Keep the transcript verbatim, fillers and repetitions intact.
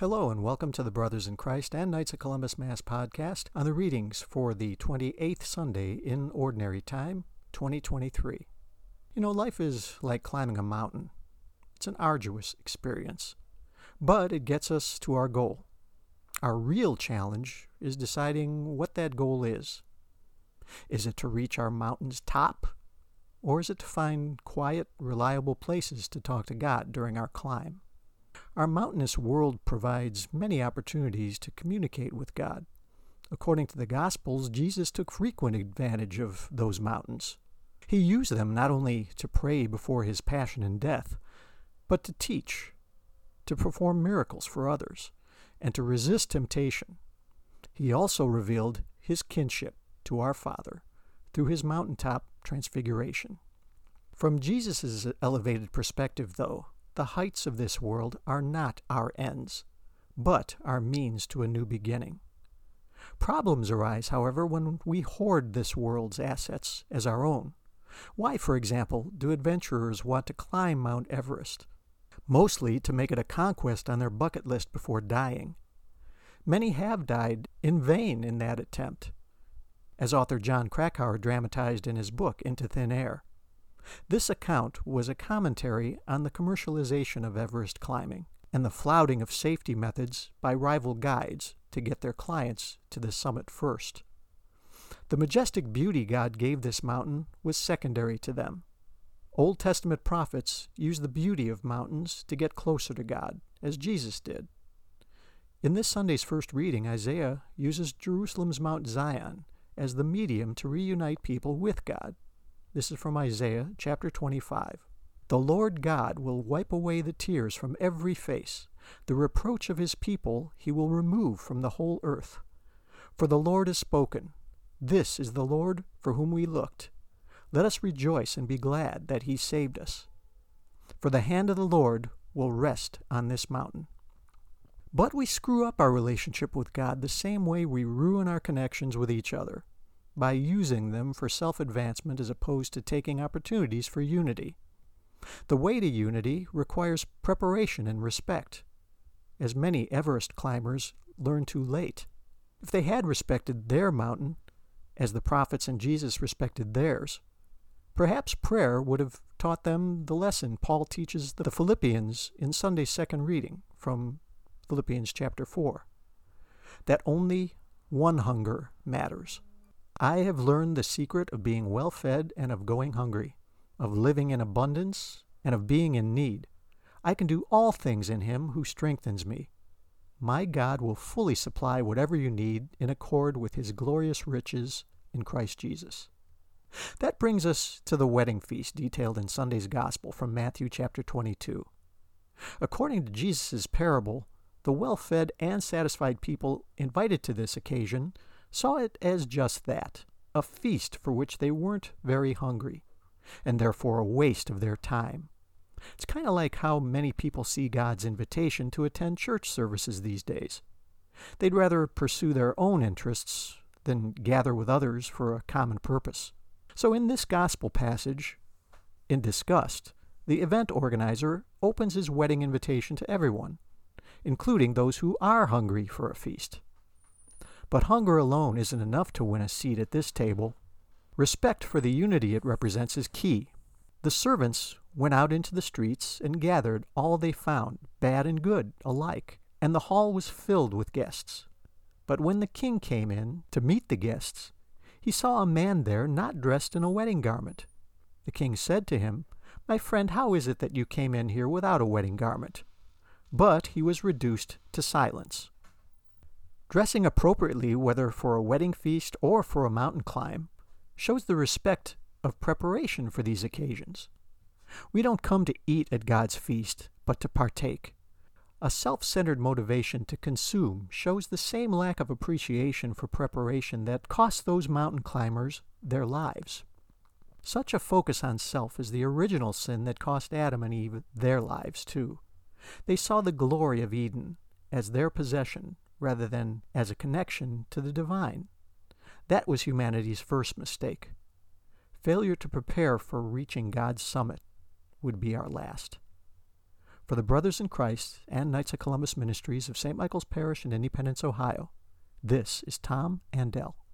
Hello and welcome to the Brothers in Christ and Knights of Columbus Mass podcast on the readings for the twenty-eighth Sunday in Ordinary Time, twenty twenty-three. You know, life is like climbing a mountain. It's an arduous experience, but it gets us to our goal. Our real challenge is deciding what that goal is. Is it to reach our mountain's top, or is it to find quiet, reliable places to talk to God during our climb? Our mountainous world provides many opportunities to communicate with God. According to the Gospels, Jesus took frequent advantage of those mountains. He used them not only to pray before his passion and death, but to teach, to perform miracles for others, and to resist temptation. He also revealed his kinship to our Father through his mountaintop transfiguration. From Jesus' elevated perspective, though, the heights of this world are not our ends, but our means to a new beginning. Problems arise, however, when we hoard this world's assets as our own. Why, for example, do adventurers want to climb Mount Everest? Mostly to make it a conquest on their bucket list before dying. Many have died in vain in that attempt, as author Jon Krakauer dramatized in his book Into Thin Air. This account was a commentary on the commercialization of Everest climbing and the flouting of safety methods by rival guides to get their clients to the summit first. The majestic beauty God gave this mountain was secondary to them. Old Testament prophets used the beauty of mountains to get closer to God, as Jesus did. In this Sunday's first reading, Isaiah uses Jerusalem's Mount Zion as the medium to reunite people with God. This is from Isaiah chapter twenty-five. The Lord God will wipe away the tears from every face. The reproach of his people he will remove from the whole earth. For the Lord has spoken. This is the Lord for whom we looked. Let us rejoice and be glad that he saved us. For the hand of the Lord will rest on this mountain. But we screw up our relationship with God the same way we ruin our connections with each other, by using them for self-advancement as opposed to taking opportunities for unity. The way to unity requires preparation and respect, as many Everest climbers learn too late. If they had respected their mountain, as the prophets and Jesus respected theirs, perhaps prayer would have taught them the lesson Paul teaches the Philippians in Sunday's second reading from Philippians chapter four, that only one hunger matters. I have learned the secret of being well-fed and of going hungry, of living in abundance and of being in need. I can do all things in him who strengthens me. My God will fully supply whatever you need in accord with his glorious riches in Christ Jesus. That brings us to the wedding feast detailed in Sunday's Gospel from Matthew chapter twenty-two. According to Jesus' parable, the well-fed and satisfied people invited to this occasion saw it as just that, a feast for which they weren't very hungry, and therefore a waste of their time. It's kind of like how many people see God's invitation to attend church services these days. They'd rather pursue their own interests than gather with others for a common purpose. So in this gospel passage, in Disgust, the event organizer opens his wedding invitation to everyone, including those who are hungry for a feast. But hunger alone isn't enough to win a seat at this table. Respect for the unity it represents is key. The servants went out into the streets and gathered all they found, bad and good alike, and the hall was filled with guests. But when the king came in to meet the guests, he saw a man there not dressed in a wedding garment. The king said to him, "My friend, how is it that you came in here without a wedding garment?" But he was reduced to silence. Dressing appropriately, whether for a wedding feast or for a mountain climb, shows the respect of preparation for these occasions. We don't come to eat at God's feast, but to partake. A self-centered motivation to consume shows the same lack of appreciation for preparation that cost those mountain climbers their lives. Such a focus on self is the original sin that cost Adam and Eve their lives too. They saw the glory of Eden as their possession, rather than as a connection to the divine. That was humanity's first mistake. Failure to prepare for reaching God's summit would be our last. For the Brothers in Christ and Knights of Columbus Ministries of Saint Michael's Parish in Independence, Ohio, this is Tom Andel.